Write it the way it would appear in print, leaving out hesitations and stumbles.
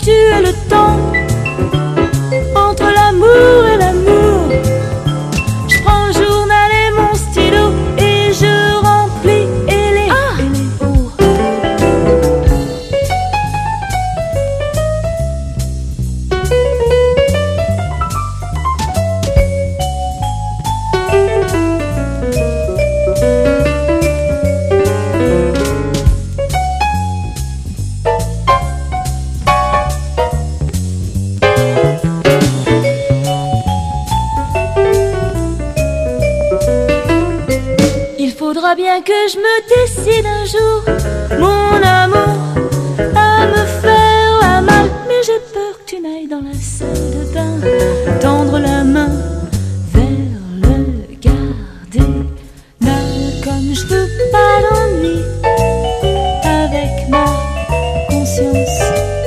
tuer le temps. Entre l'amour et l'amour, je prends le journal et mon stylo et je remplis et les oh. Il faudra bien que je me décide un jour, mon amour.